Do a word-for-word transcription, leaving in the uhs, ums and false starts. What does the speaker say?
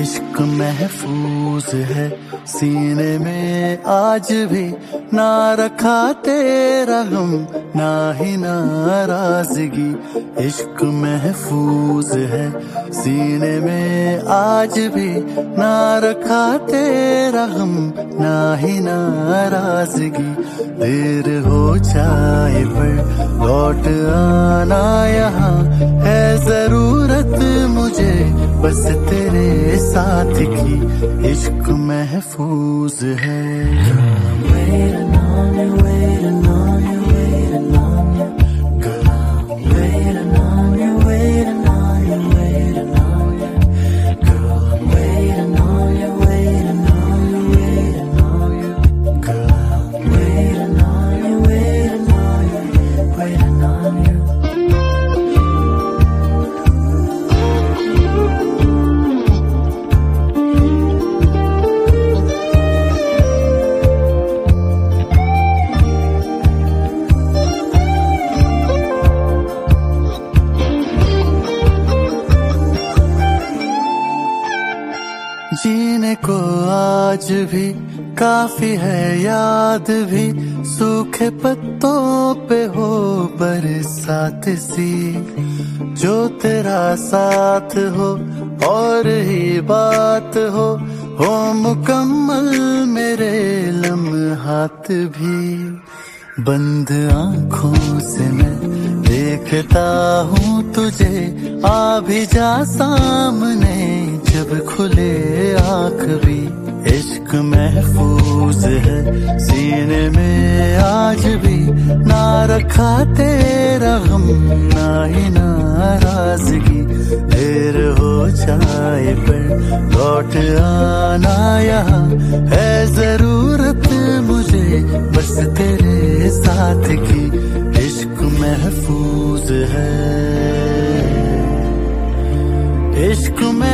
इश्क महफूज है सीने में आज भी, ना रखा तेरा गम ना ही नाराजगी। इश्क महफूज है सीने में आज भी, ना रखा तेरा गम ना ही नाराजगी। देर हो जाए पर लौट आना यहाँ, है जरूरत मुझे बस तेरे साथ की। इश्क महफूज है। Waiting on you, waiting on you, waiting on you. Girl, I'm waiting on you, waiting on you, waiting on you. Girl, I'm waiting on you, waiting on you, waiting on you. Girl, I'm waiting on you, waiting on you, waiting on you. जीने को आज भी काफी है याद भी, सूखे पत्तों पे हो बरसात सी। जो तेरा साथ हो और ही बात हो, हो मुकम्मल मेरे लम्हात भी। बंद आँखों से मैं देखता हूँ तुझे, आ भी जा सामने जब खुले आँख भी। इश्क महफूज है सीने में आज भी, ना रखा तेरा गम ना ही नाराजगी। देर हो जाए पर लौट आना यहाँ, है जरूरत मुझे बस तेरे साथ की। इश्क महफूज है, इश्क में